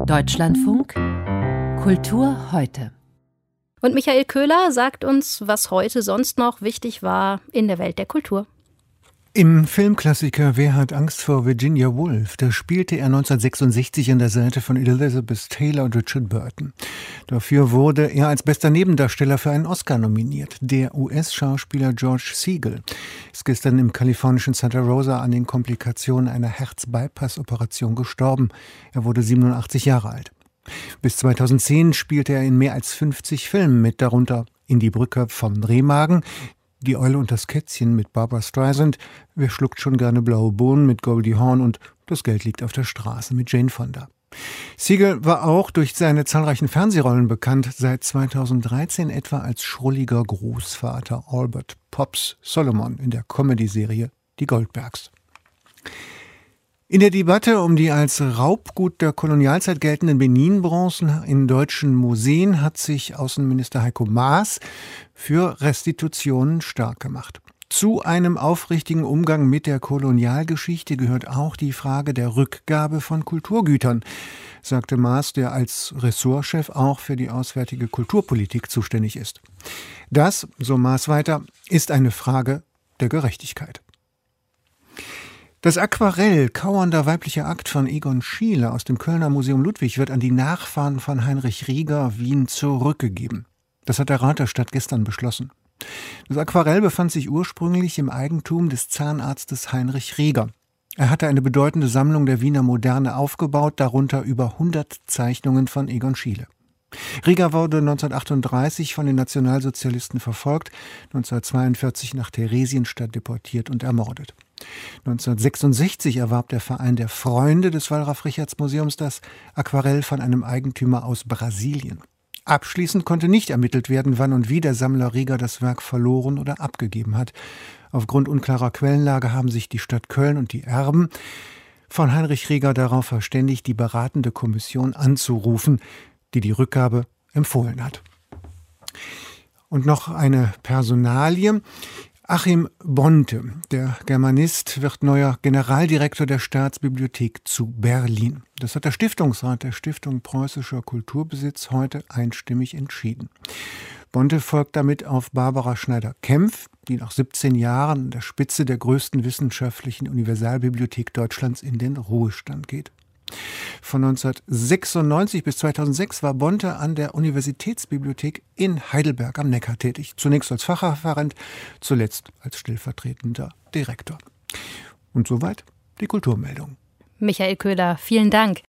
Deutschlandfunk Kultur heute. Und Michael Köhler sagt uns, was heute sonst noch wichtig war in der Welt der Kultur. Im Filmklassiker Wer hat Angst vor Virginia Woolf? Da spielte er 1966 an der Seite von Elizabeth Taylor und Richard Burton. Dafür wurde er als bester Nebendarsteller für einen Oscar nominiert. Der US-Schauspieler George Segal ist gestern im kalifornischen Santa Rosa an den Komplikationen einer Herz-Bypass-Operation gestorben. Er wurde 87 Jahre alt. Bis 2010 spielte er in mehr als 50 Filmen mit, darunter In die Brücke vom Rehmagen, Die Eule und das Kätzchen mit Barbra Streisand, Wer schluckt schon gerne blaue Bohnen mit Goldie Hawn und Das Geld liegt auf der Straße mit Jane Fonda. Segal war auch durch seine zahlreichen Fernsehrollen bekannt, seit 2013 etwa als schrulliger Großvater Albert Pops Solomon in der Comedy-Serie Die Goldbergs. In der Debatte um die als Raubgut der Kolonialzeit geltenden Benin-Bronzen in deutschen Museen hat sich Außenminister Heiko Maas für Restitutionen stark gemacht. Zu einem aufrichtigen Umgang mit der Kolonialgeschichte gehört auch die Frage der Rückgabe von Kulturgütern, sagte Maas, der als Ressortchef auch für die auswärtige Kulturpolitik zuständig ist. Das, so Maas weiter, ist eine Frage der Gerechtigkeit. Das Aquarell Kauernder weiblicher Akt von Egon Schiele aus dem Kölner Museum Ludwig wird an die Nachfahren von Heinrich Rieger Wien zurückgegeben. Das hat der Rat der Stadt gestern beschlossen. Das Aquarell befand sich ursprünglich im Eigentum des Zahnarztes Heinrich Rieger. Er hatte eine bedeutende Sammlung der Wiener Moderne aufgebaut, darunter über 100 Zeichnungen von Egon Schiele. Rieger wurde 1938 von den Nationalsozialisten verfolgt, 1942 nach Theresienstadt deportiert und ermordet. 1966 erwarb der Verein der Freunde des Wallraf-Richartz-Museums das Aquarell von einem Eigentümer aus Brasilien. Abschließend konnte nicht ermittelt werden, wann und wie der Sammler Rieger das Werk verloren oder abgegeben hat. Aufgrund unklarer Quellenlage haben sich die Stadt Köln und die Erben von Heinrich Rieger darauf verständigt, die beratende Kommission anzurufen, die die Rückgabe empfohlen hat. Und noch eine Personalie. Achim Bonte, der Germanist, wird neuer Generaldirektor der Staatsbibliothek zu Berlin. Das hat der Stiftungsrat der Stiftung Preußischer Kulturbesitz heute einstimmig entschieden. Bonte folgt damit auf Barbara Schneider-Kempf, die nach 17 Jahren an der Spitze der größten wissenschaftlichen Universalbibliothek Deutschlands in den Ruhestand geht. Von 1996 bis 2006 war Bonte an der Universitätsbibliothek in Heidelberg am Neckar tätig. Zunächst als Fachreferent, zuletzt als stellvertretender Direktor. Und soweit die Kulturmeldung. Michael Köhler, vielen Dank.